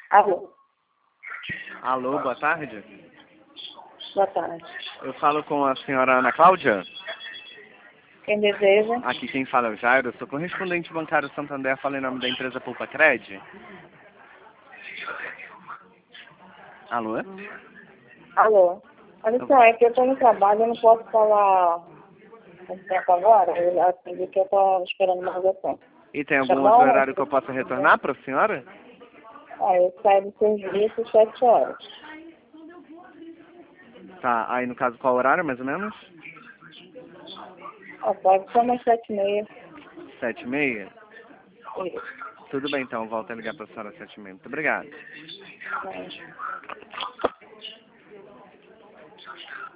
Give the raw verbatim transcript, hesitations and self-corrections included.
Alô? Alô, boa tarde. Boa tarde. Eu falo com a senhora Ana Cláudia. Quem deseja? Aqui quem fala é o Jairo. Eu sou correspondente bancário Santander, falo em nome da empresa Poupa Cred. Alô? Alô? Olha só, é que eu estou no trabalho, eu não posso falar muito tempo agora. Eu atendi que eu estou esperando uma ligação. E tem algum Chamar outro ou- horário que eu possa retornar para a senhora? Ah, eu saio do serviço às sete horas. Tá, aí no caso qual horário mais ou menos? Ah, pode ser umas sete e meia. Sete e meia? Isso. Tudo bem então, volto a ligar para a senhora às sete e meia. Muito obrigado. Mas...